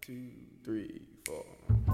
2, 3, 4.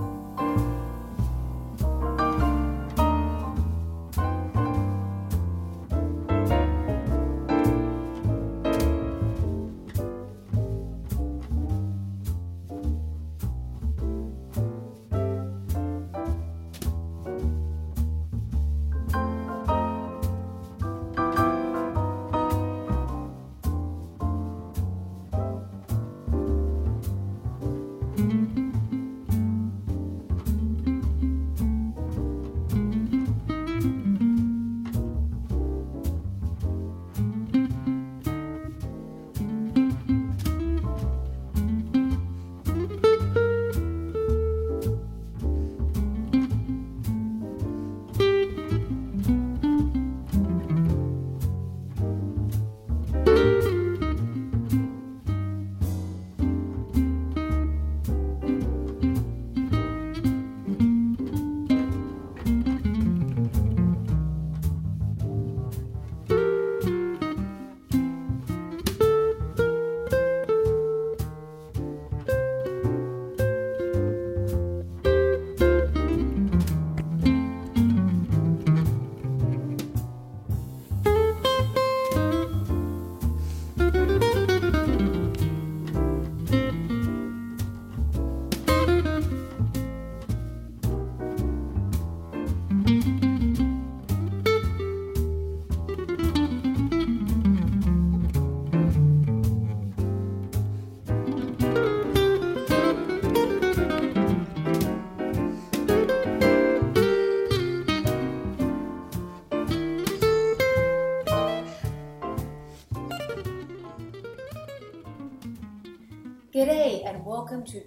G'day and welcome to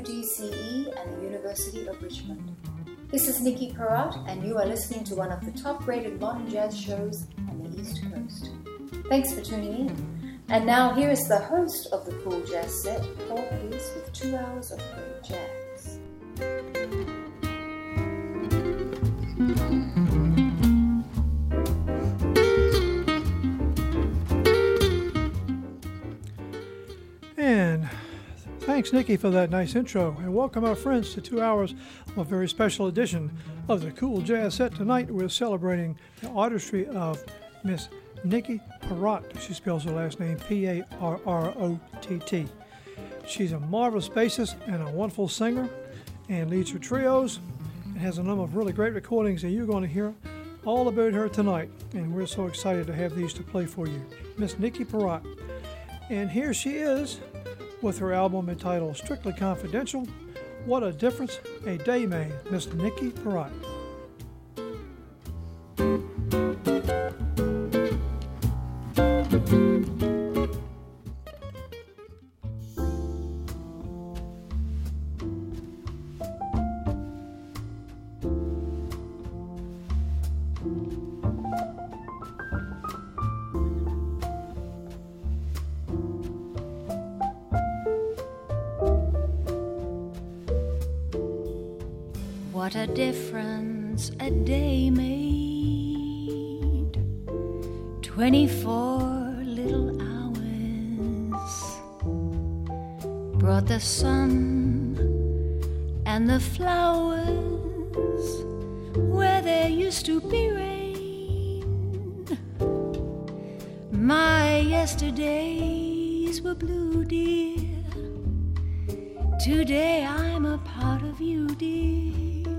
WDCE and the University of Richmond. This is Nikki Perrott and you are listening to one of the top-rated modern jazz shows on the East Coast. Thanks for tuning in. And now here is the host of the Cool Jazz Set, Paul Pierce, with 2 hours of great jazz. And thanks, Nikki, for that nice intro. And welcome our friends to 2 hours of a very special edition of the Cool Jazz Set. Tonight we're celebrating the artistry of Miss Nikki Perrott. She spells her last name P-A-R-R-O-T-T. She's a marvelous bassist and a wonderful singer and leads her trios and has a number of really great recordings, and you're going to hear all about her tonight. And we're so excited to have these to play for you. Miss Nikki Perrott. And here she is with her album entitled Strictly Confidential, What a Difference a Day Made, Miss Nikki Perrott. What a difference a day made, 24 little hours brought the sun and the flowers where there used to be rain. My yesterdays were blue, dear. Today I'm a part of you, dear.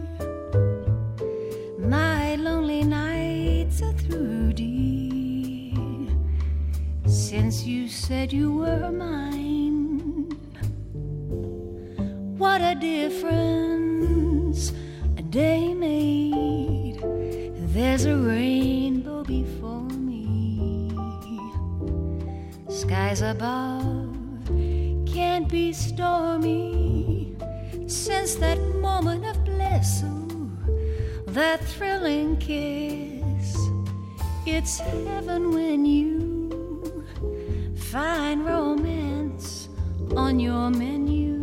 My lonely nights are through, dear, since you said you were mine. What a difference a day made. There's a rainbow before me. Skies above can't be stormy since that moment of bliss. That thrilling kiss, it's heaven when you find romance on your menu.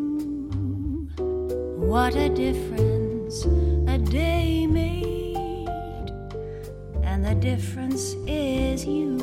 What a difference a day made, and the difference is you.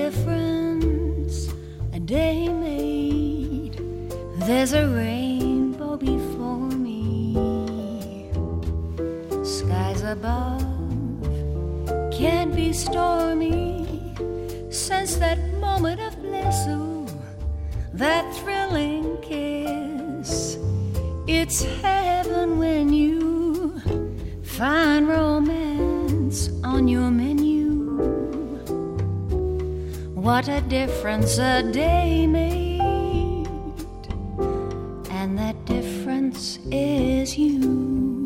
difference a day made. There's a rainbow before me. Skies above can't be stormy. Since that moment of bliss, ooh, that thrilling kiss, it's heaven when you find romance on your menu. What a difference a day made, and that difference is you.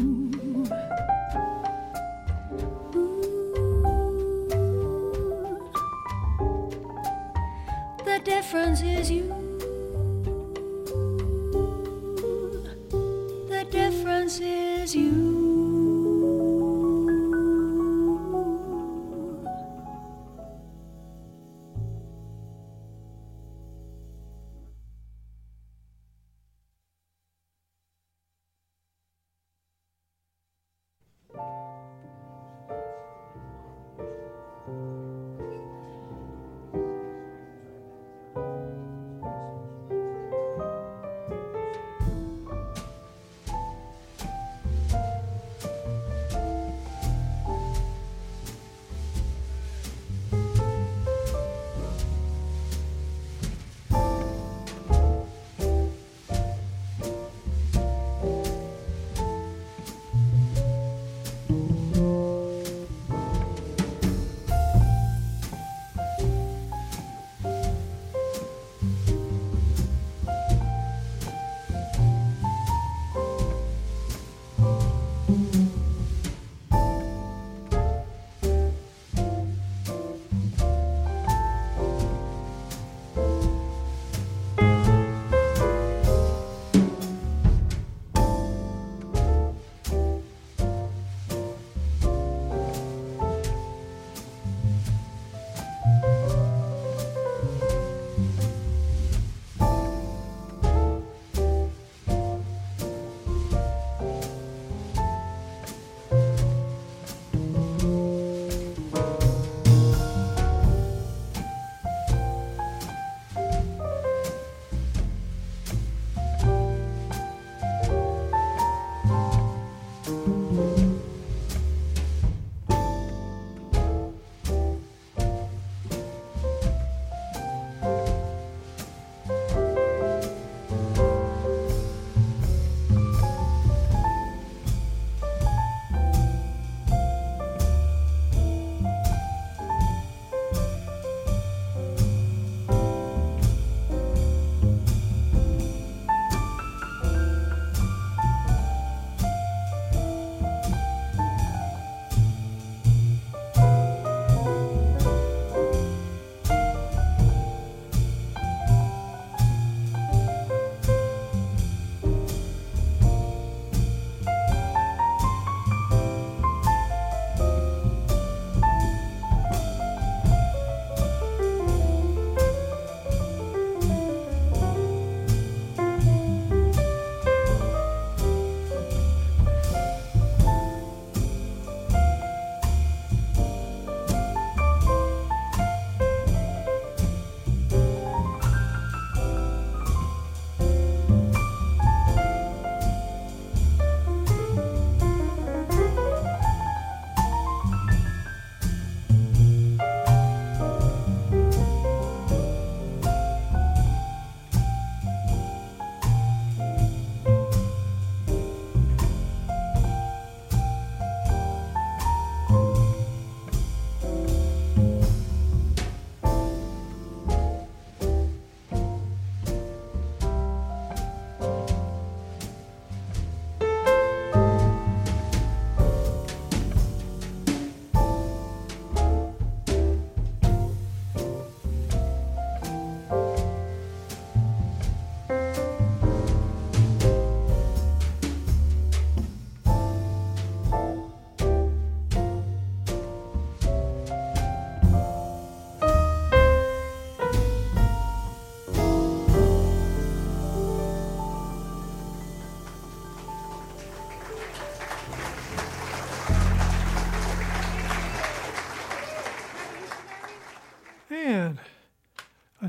The difference is you. The difference is you.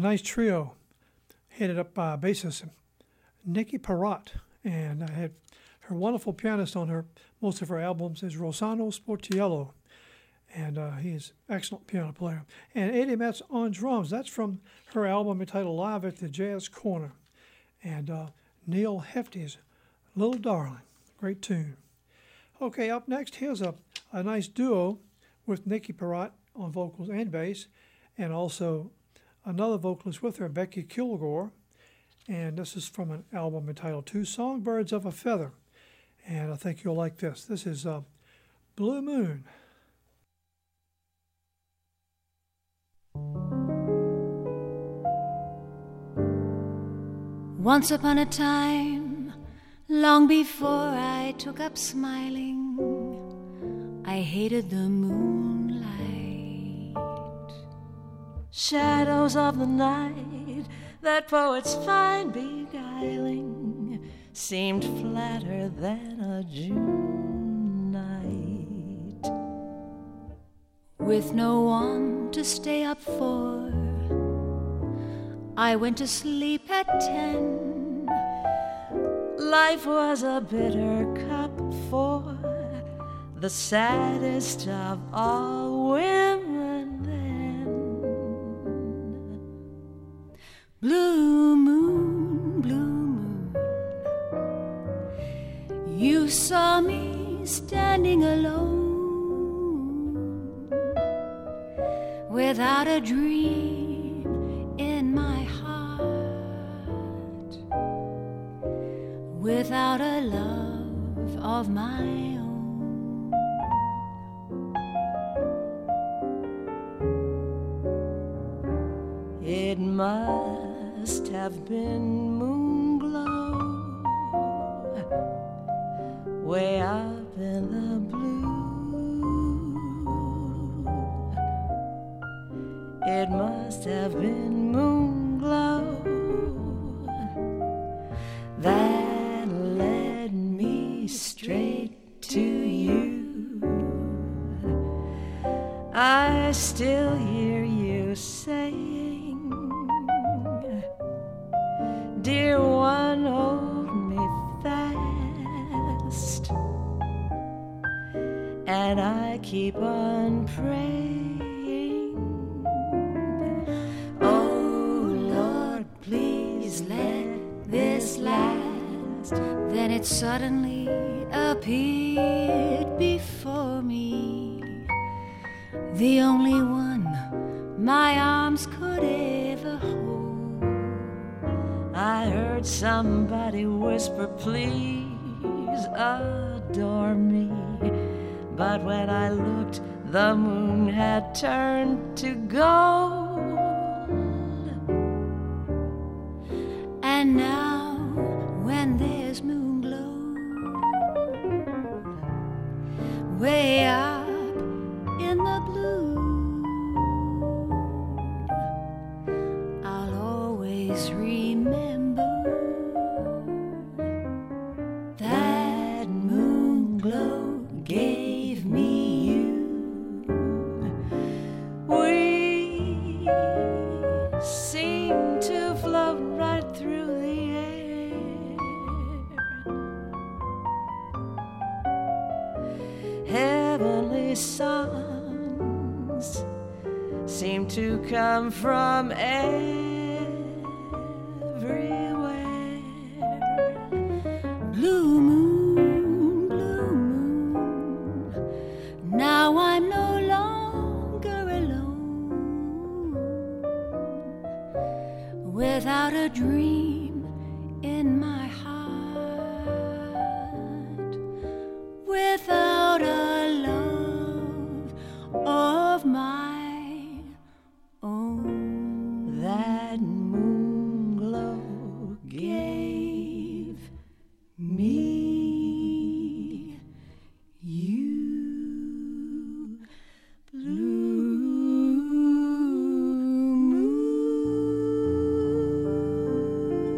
nice trio headed up by bassist Nicky Perrott, and I had her wonderful pianist on most of her albums is Rossano Sportiello, and he's an excellent piano player. And Eddie Metz on drums. That's from her album entitled Live at the Jazz Corner. And Neil Hefti's Little Darling, great tune. Okay, up next, here's a nice duo with Nicky Perrott on vocals and bass, and also another vocalist with her, Becky Kilgore. And this is from an album entitled Two Songbirds of a Feather. And I think you'll like this. This is Blue Moon. Once upon a time, long before I took up smiling, I hated the moonlight. Shadows of the night that poets find beguiling seemed flatter than a June night. With no one to stay up for, I went to sleep at 10. Life was a bitter cup for the saddest of all women then. Blue moon, blue moon, you saw me standing alone, without a dream in my heart, without a love of my own. It must have been moon glow way up in the blue. It must have been moon glow that led me straight to you. I still hear you saying, dear one, hold me fast, and I keep on praying, oh Lord, please let this last. Then it suddenly appeared before me, the only one my arms could ever hold. I heard somebody whisper, please adore me. But when I looked, the moon had turned to gold. And now, when there's moon glow way up in the blue, I'll always remember that moon glow gave me you. We seem to float right through the air, heavenly songs seem to come from everywhere. Blue moon, blue moon, now I'm no longer alone, without a dream in my heart, without a love of my own. That moon glow gave me you. Blue moon.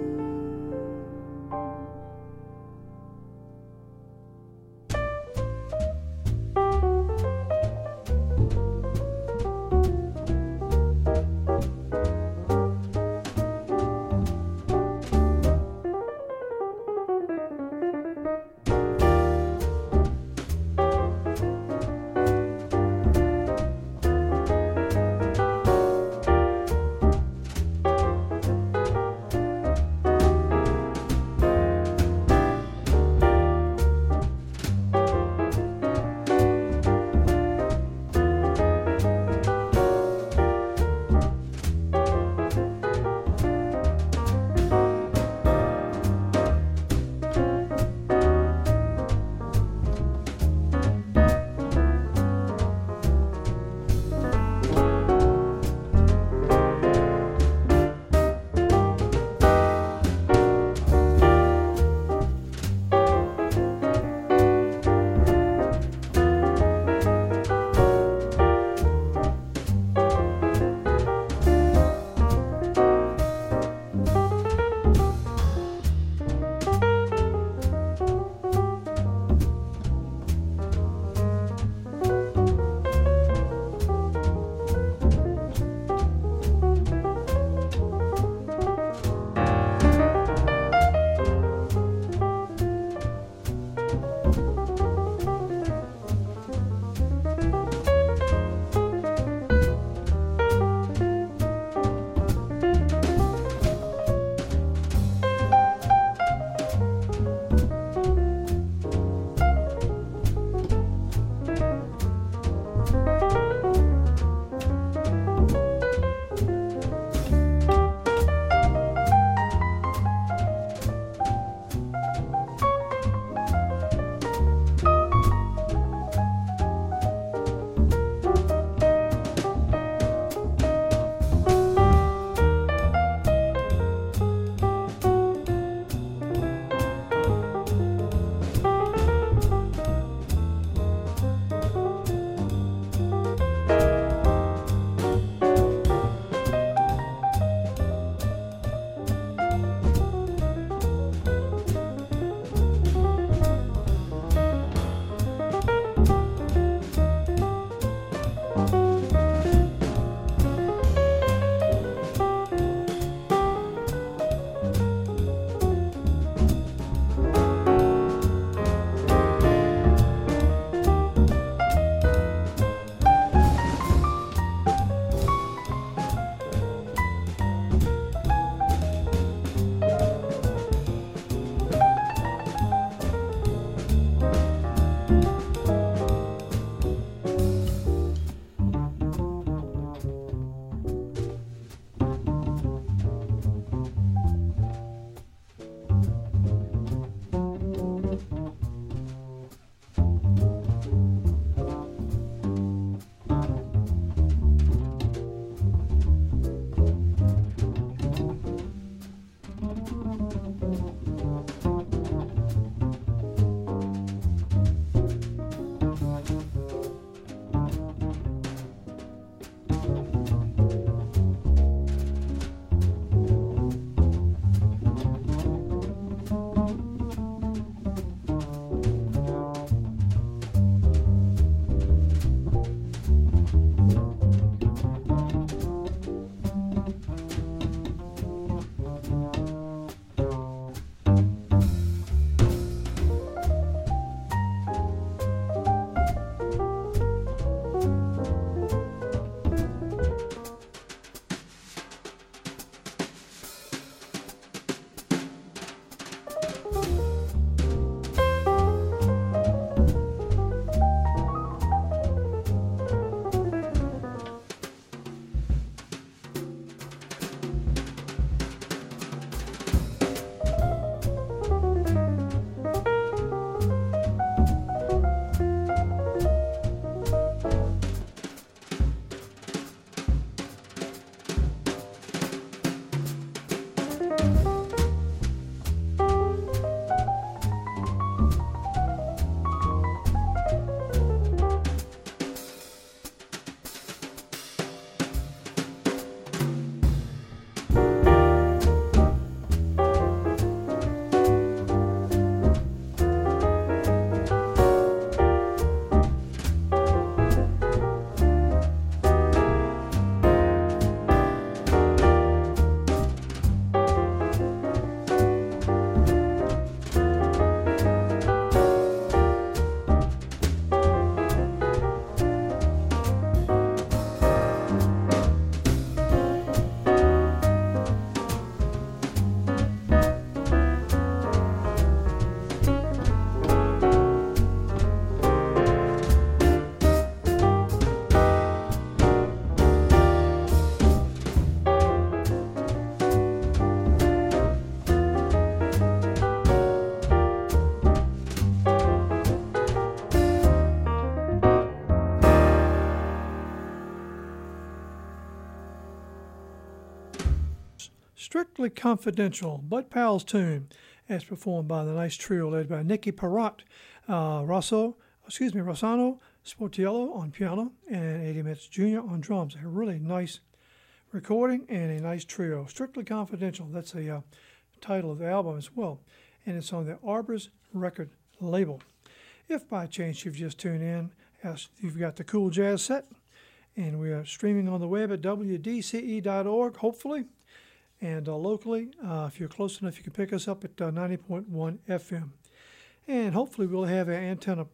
Strictly Confidential, Bud Powell's tune, as performed by the nice trio led by Nicky Perrott, Rossano Sportiello on piano, and Eddie Metz Jr. on drums. A really nice recording and a nice trio. Strictly Confidential, that's the title of the album as well, and it's on the Arbors record label. If by chance you've just tuned in, you've got the Cool Jazz Set, and we are streaming on the web at wdce.org, hopefully, and locally, if you're close enough, you can pick us up at 90.1 FM. And hopefully we'll have our antenna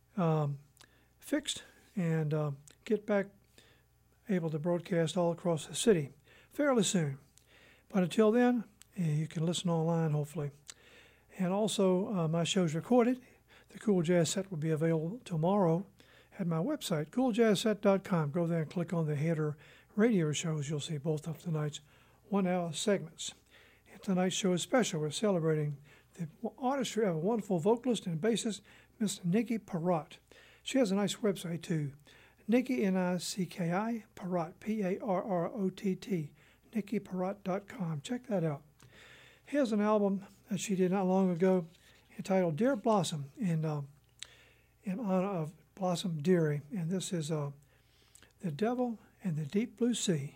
fixed and get back able to broadcast all across the city fairly soon. But until then, you can listen online, hopefully. And also, my show's recorded. The Cool Jazz Set will be available tomorrow at my website, cooljazzset.com. Go there and click on the header radio shows. You'll see both of tonight's 1-hour segments. And tonight's show is special. We're celebrating the artistry of a wonderful vocalist and bassist, Miss Nicky Perrott. She has a nice website, too. Nicky, N-I-C-K-I, Perrott, P-A-R-R-O-T-T, NickyPerrott.com. Check that out. Here's an album that she did not long ago entitled Dear Blossom, in honor of Blossom Dearie. And this is The Devil and the Deep Blue Sea.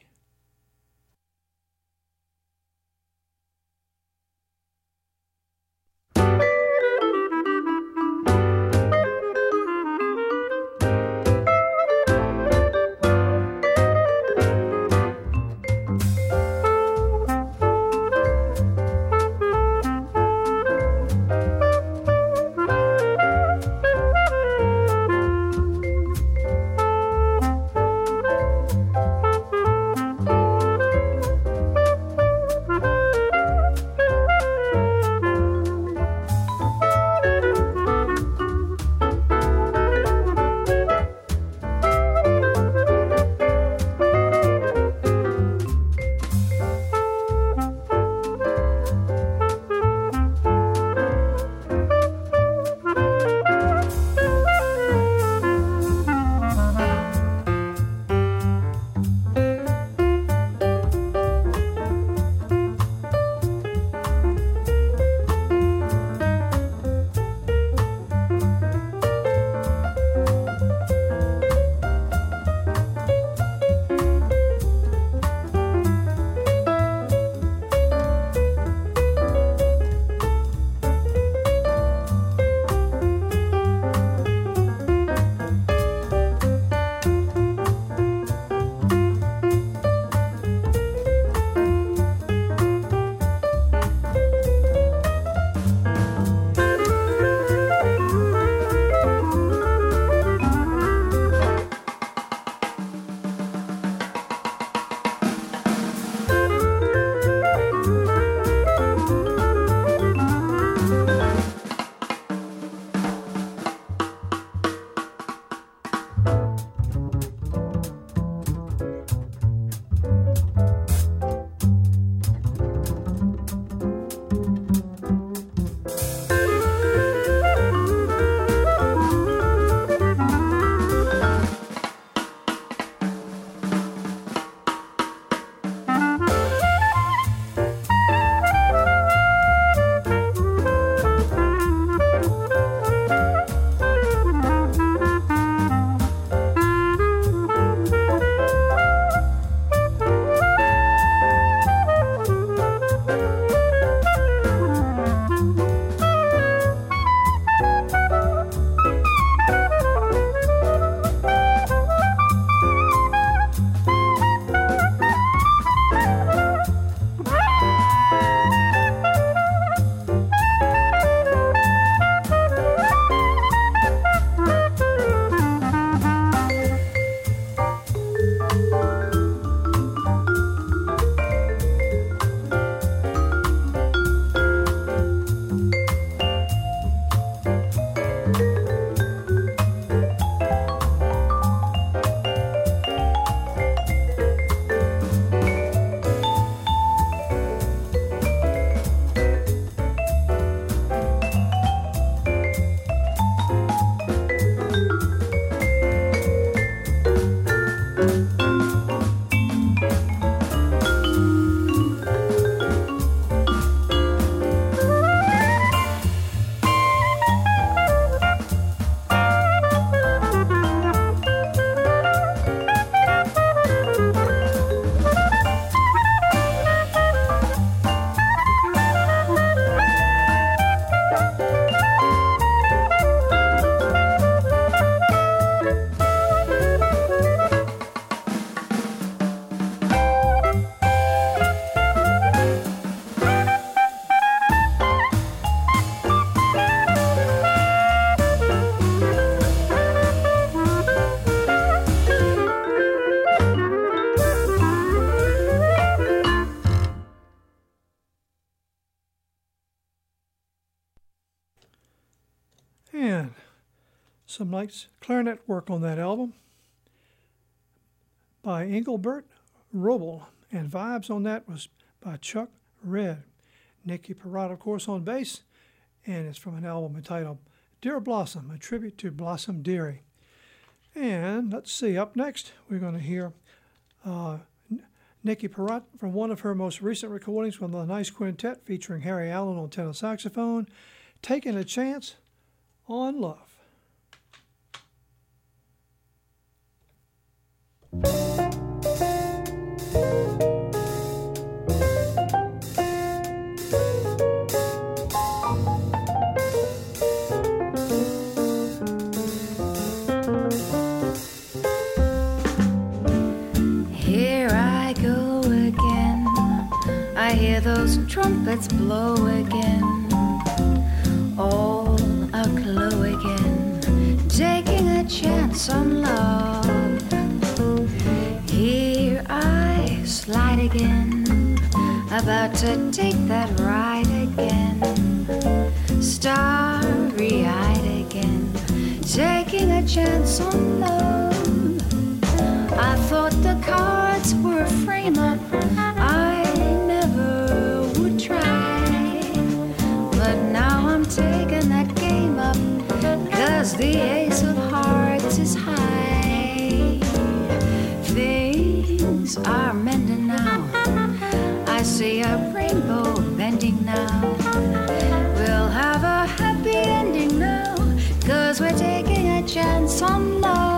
some nice clarinet work on that album by Engelbert Roble, and vibes on that was by Chuck Red. Nicky Perrott, of course, on bass, and it's from an album entitled Dear Blossom, a tribute to Blossom Dearie. And let's see, up next we're going to hear Nicky Perrott from one of her most recent recordings with a nice quintet featuring Harry Allen on tenor saxophone, Taking a Chance on Love. I hear those trumpets blow again, all aglow again, taking a chance on love. Here I slide again, about to take that ride again, starry-eyed again, taking a chance on love. I thought the cards were a frame-up, I never would try, but now I'm taking that game up, 'cause the ace of hearts is high. Things are mending now, I see a rainbow bending now. We'll have a happy ending now, 'cause we're taking a chance on love.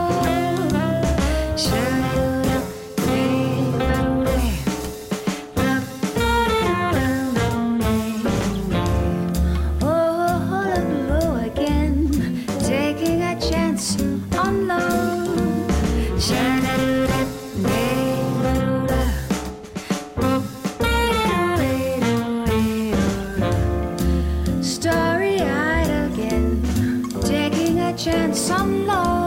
Chance on love.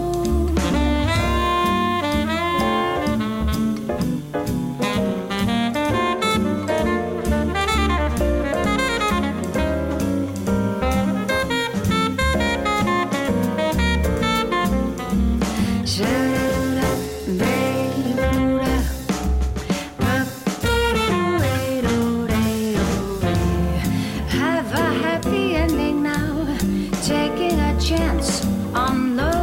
Have a happy ending now, taking a chance on love.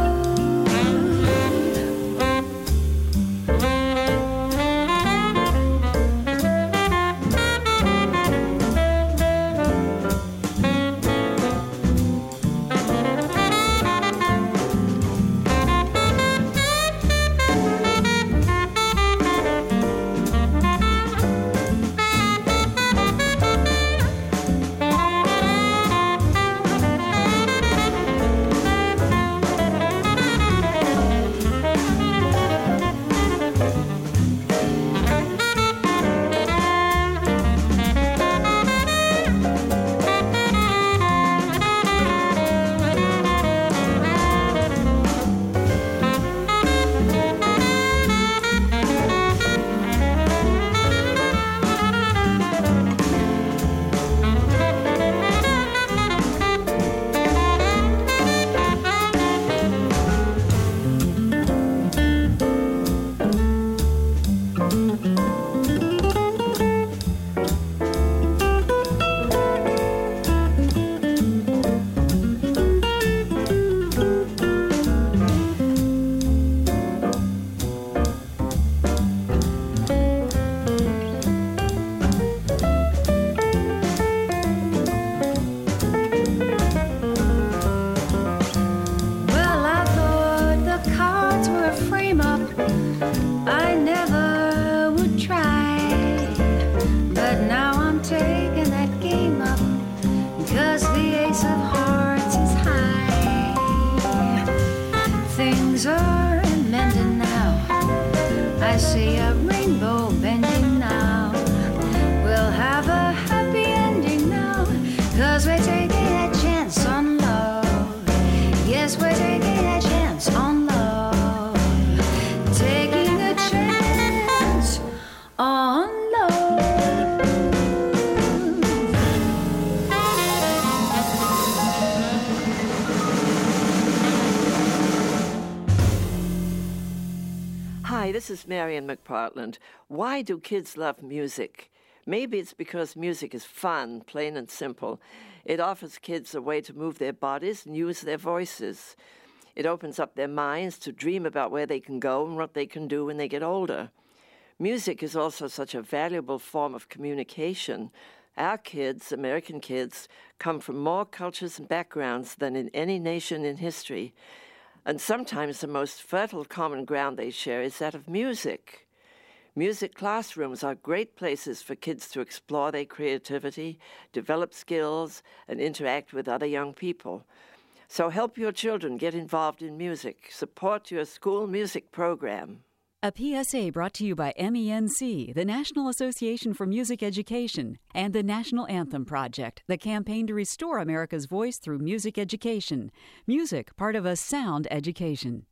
I see a rainbow bending now. We'll have a happy ending now, 'cause we're taking a chance on love. Yes, we're taking a chance on love. Taking a chance on love. Hi, this is Marian McPartland. Why do kids love music? Maybe it's because music is fun, plain and simple. It offers kids a way to move their bodies and use their voices. It opens up their minds to dream about where they can go and what they can do when they get older. Music is also such a valuable form of communication. Our kids, American kids, come from more cultures and backgrounds than in any nation in history. And sometimes the most fertile common ground they share is that of music. Music classrooms are great places for kids to explore their creativity, develop skills, and interact with other young people. So help your children get involved in music. Support your school music program. A PSA brought to you by MENC, the National Association for Music Education, and the National Anthem Project, the campaign to restore America's voice through music education. Music, part of a sound education.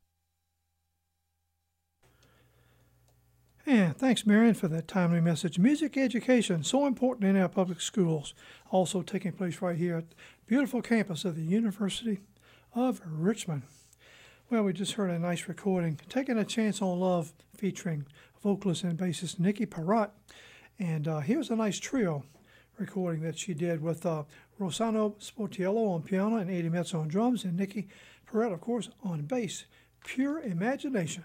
And thanks, Marian, for that timely message. Music education, so important in our public schools. Also taking place right here at the beautiful campus of the University of Richmond. Well, we just heard a nice recording, Taking a Chance on Love, featuring vocalist and bassist Nikki Perrott. And here's a nice trio recording that she did with Rossano Sportiello on piano and Eddie Metz on drums, and Nikki Perrott, of course, on bass. Pure Imagination.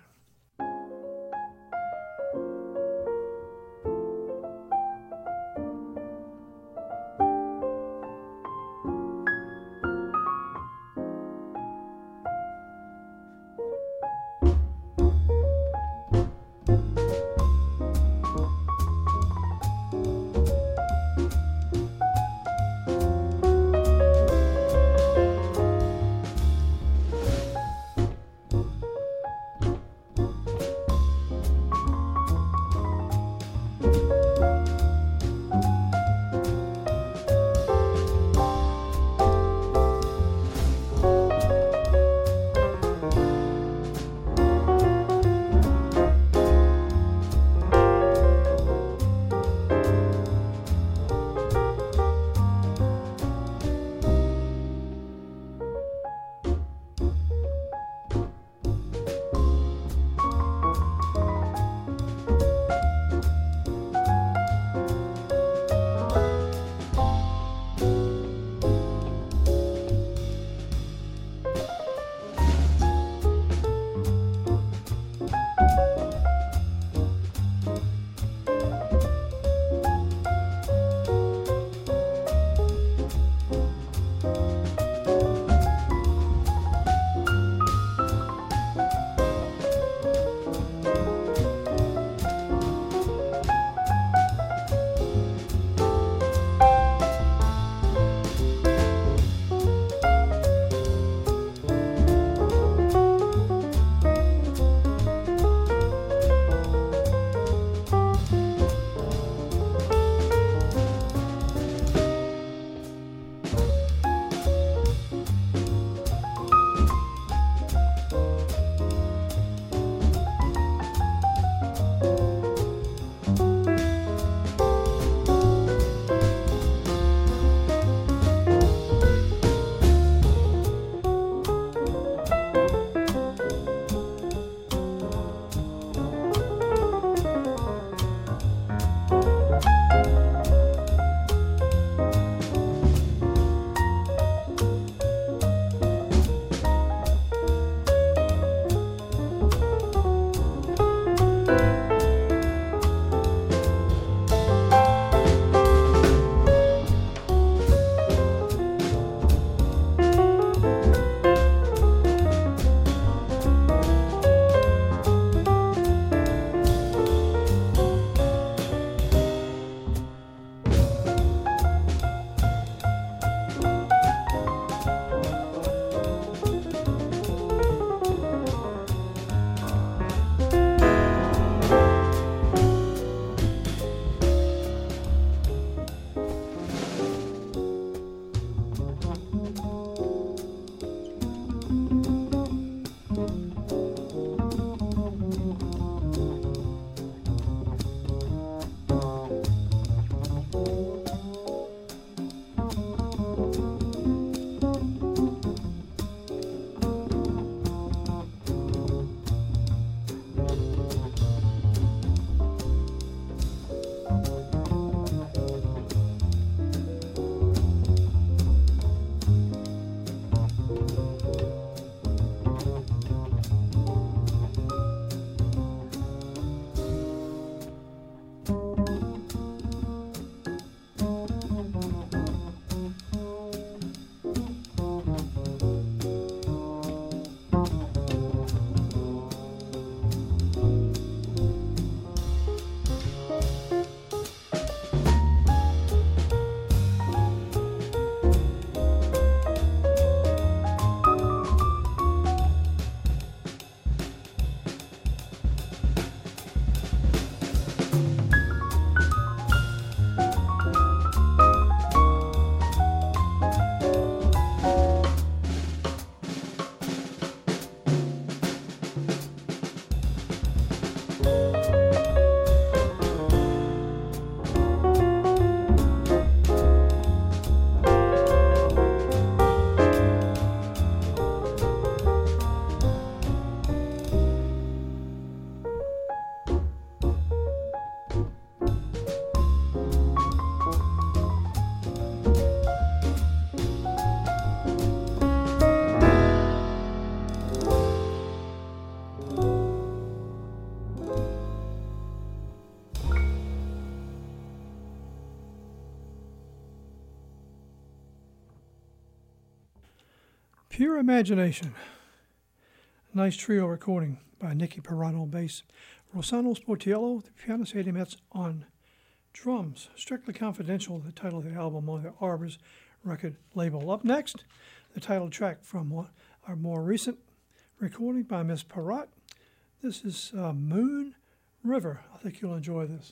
Pure Imagination. A nice trio recording by Nicky Perrott on bass, Rossano Sportiello, the piano Sadie Metz on drums. Strictly Confidential, the title of the album on the Arbors record label. Up next, the title track from our more recent recording by Miss Perrott. This is Moon River. I think you'll enjoy this.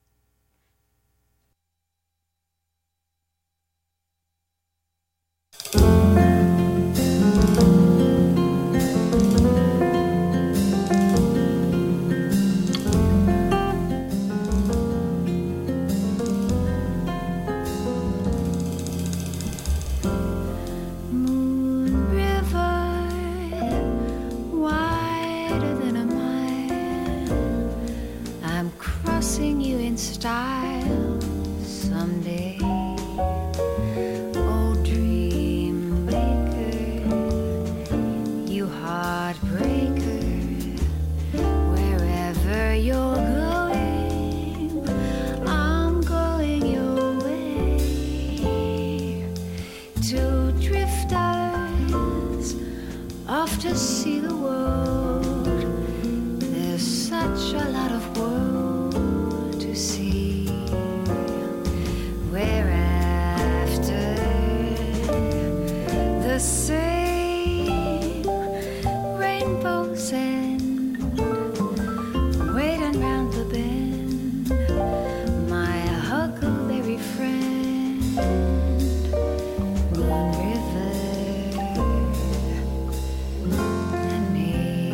Style someday, oh dream maker, you heartbreaker, wherever you're going, I'm going your way. Two drifters off to see the world, there's such a lot of world see. We're after the same rainbows and waiting round the bend, my huckleberry friend, Moon River and me.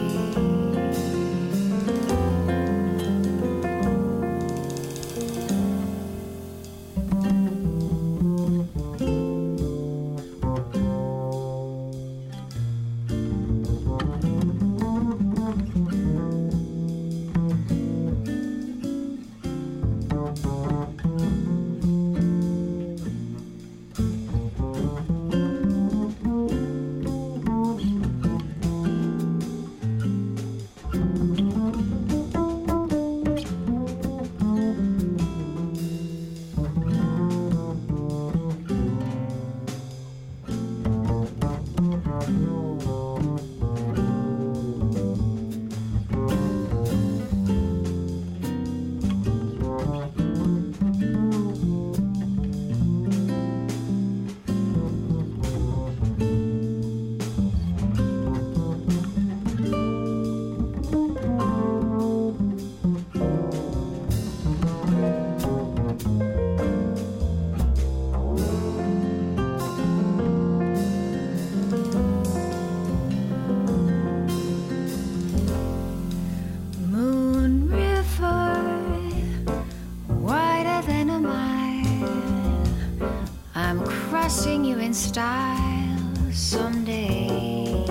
Crossing you in style someday,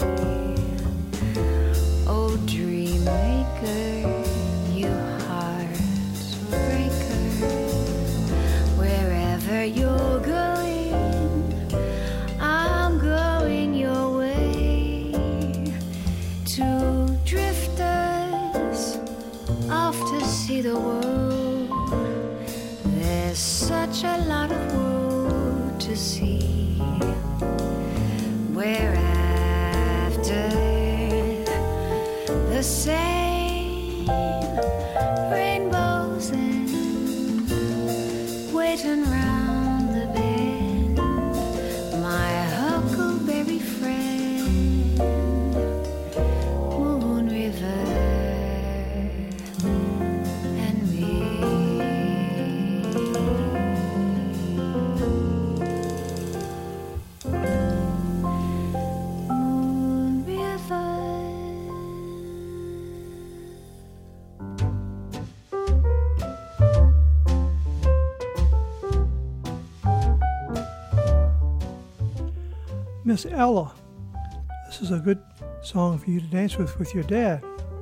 oh dream maker, you heartbreaker, wherever you're going, I'm going your way. Two drifters off to see the world, there's such a lot of world to see. We're after the same rainbows and waiting round the bend, my huckleberry friend, Moon River and me. Miss Ella. This is a good song for you to dance with your dad.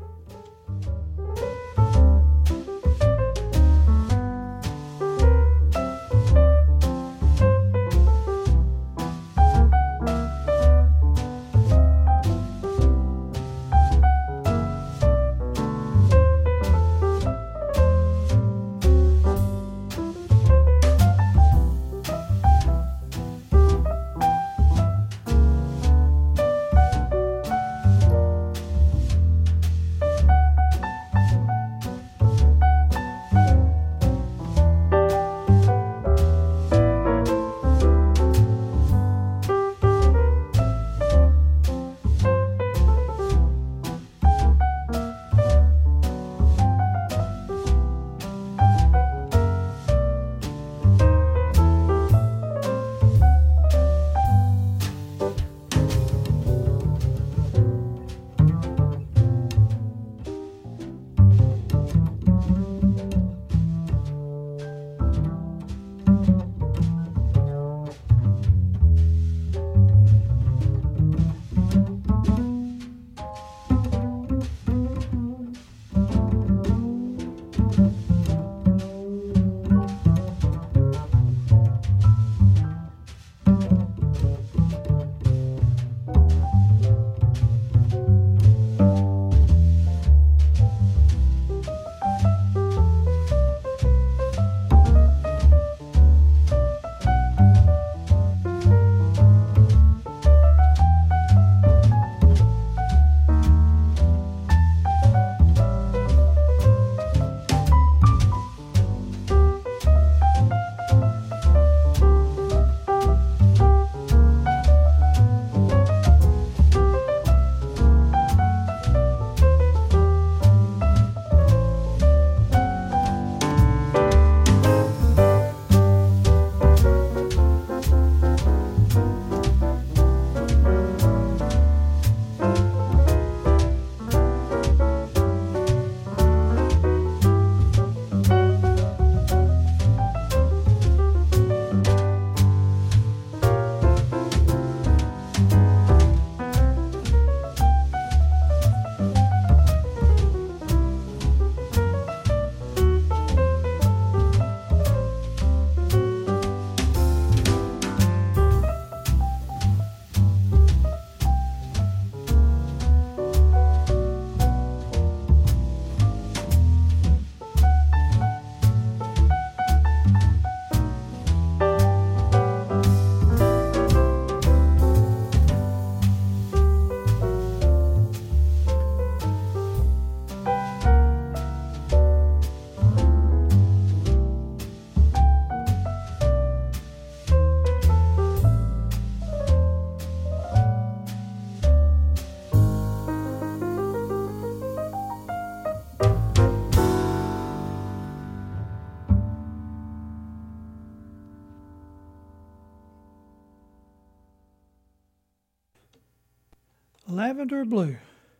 Lavender Blue,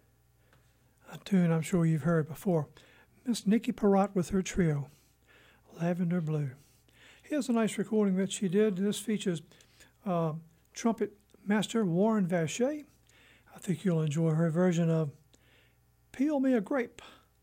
a tune I'm sure you've heard before. Miss Nikki Perrott with her trio, Lavender Blue. Here's a nice recording that she did. This features trumpet master Warren Vacher. I think you'll enjoy her version of Peel Me a Grape.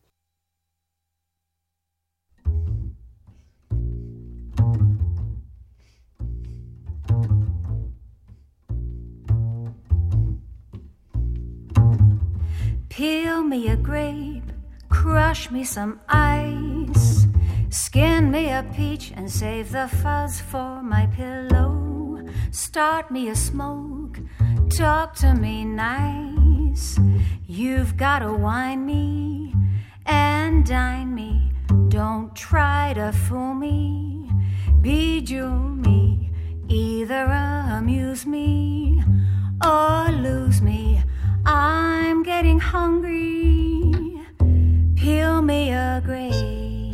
Peel me a grape, crush me some ice, skin me a peach and save the fuzz for my pillow. Start me a smoke, talk to me nice. You've gotta wine me and dine me. Don't try to fool me, bejewel me. Either amuse me or lose me. I'm getting hungry. Peel me a grape.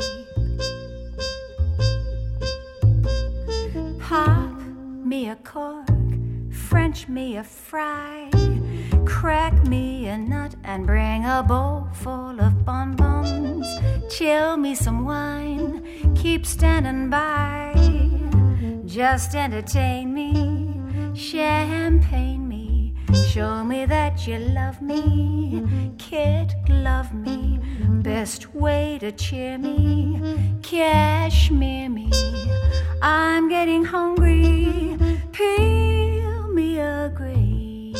Pop me a cork, French me a fry. Crack me a nut and bring a bowl full of bonbons. Chill me some wine, keep standing by. Just entertain me, champagne Show me that you love me, kid, love me. Best way to cheer me, cashmere me. I'm getting hungry, peel me a grape.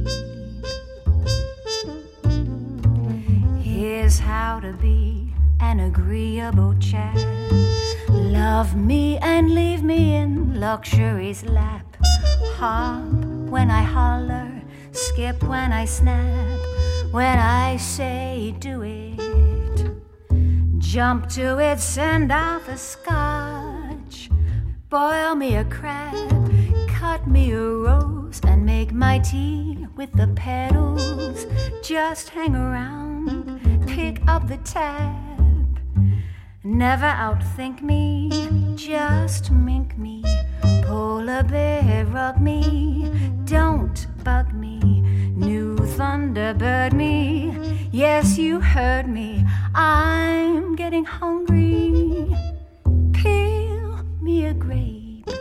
Here's how to be an agreeable chap. Love me and leave me in luxury's lap. Hop when I holler, skip when I snap. When I say do it, jump to it, send out the scotch. Boil me a crab, cut me a rose, and make my tea with the petals. Just hang around, pick up the tab. Never outthink me, just mink me. Polar bear, rug me, don't bug me. New Thunderbird me, yes, you heard me. I'm getting hungry, peel me a grape.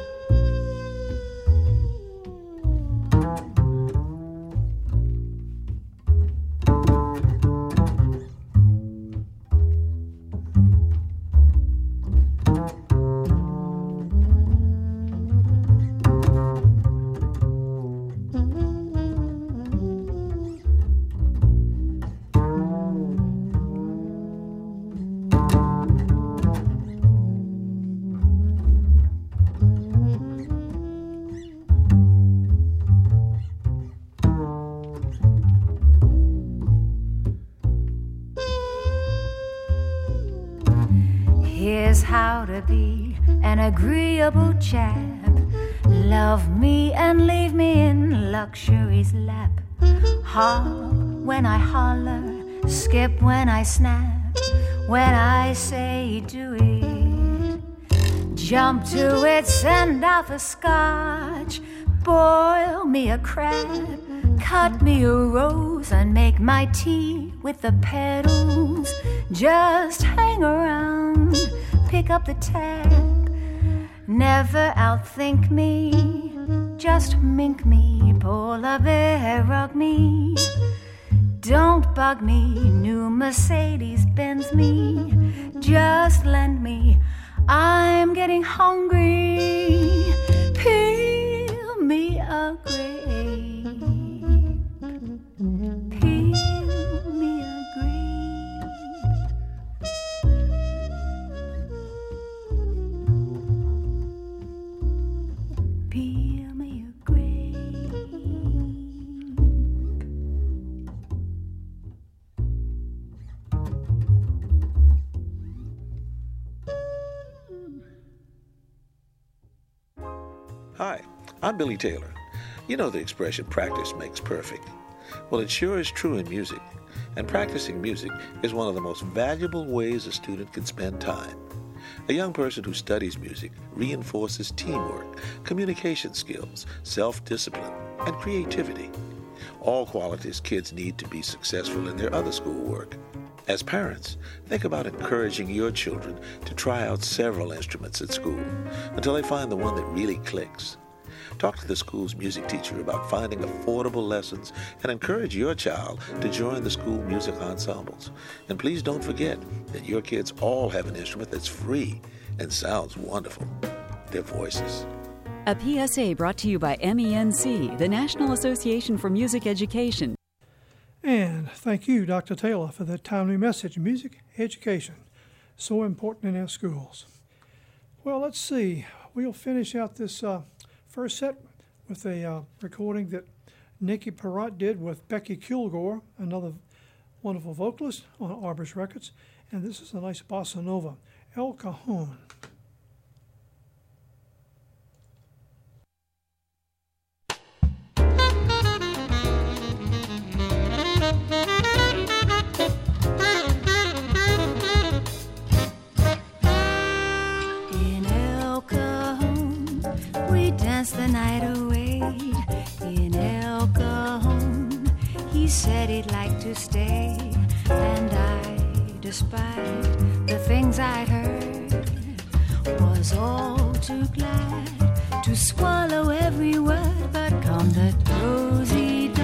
Here's how to be an agreeable chap. Love me and leave me in luxury's lap. Hop when I holler, skip when I snap. When I say do it, jump to it, send out the scotch. Boil me a crab, cut me a rose, and make my tea with the petals. Just hang around, pick up the tab. Never outthink me, just mink me. Polar bear, rug me, don't bug me. New Mercedes Benz me, just lend me. I'm getting hungry, peel me a grape. Peel me a grape. Peel me a grape. Hi, I'm Billy Taylor. You know the expression, practice makes perfect. Well, it sure is true in music, and practicing music is one of the most valuable ways a student can spend time. A young person who studies music reinforces teamwork, communication skills, self-discipline, and creativity. All qualities kids need to be successful in their other schoolwork. As parents, think about encouraging your children to try out several instruments at school until they find the one that really clicks. Talk to the school's music teacher about finding affordable lessons and encourage your child to join the school music ensembles. And please don't forget that your kids all have an instrument that's free and sounds wonderful: their voices. A PSA brought to you by MENC, the National Association for Music Education. And thank you, Dr. Taylor, for that timely message. Music education, so important in our schools. Well, let's see. We'll finish out this first set with a recording that Nikki Perrott did with Becky Kilgore, another wonderful vocalist on Arbus Records. And this is a nice bossa nova, El Cajon. The night away in El Cajon, he said he'd like to stay, and I, despite the things I'd heard, was all too glad to swallow every word. But come the cozy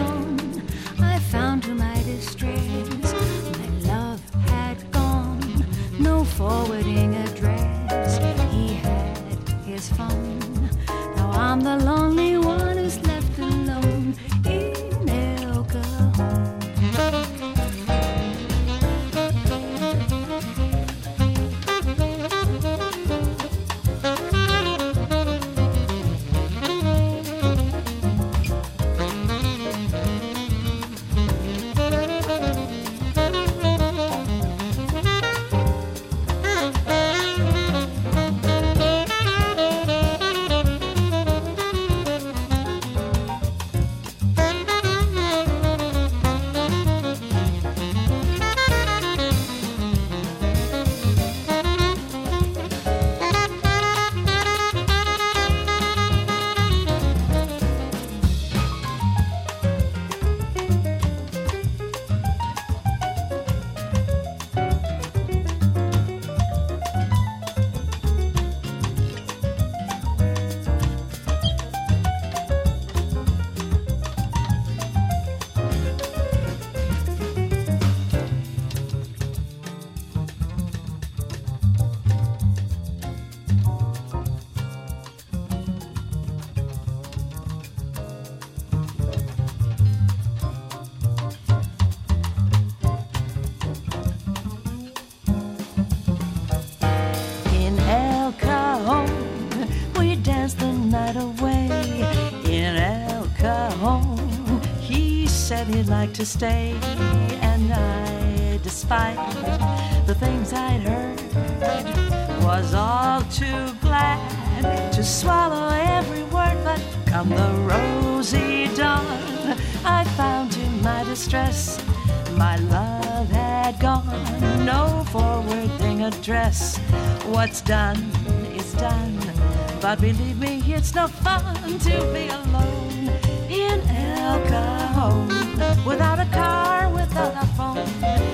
I'd like to stay, and I, despite the things I'd heard, was all too glad to swallow every word. But come the rosy dawn, I found to my distress my love had gone, no forward thing address. What's done is done, but believe me, it's no fun to be alone in El Cajon, without a car, without a phone,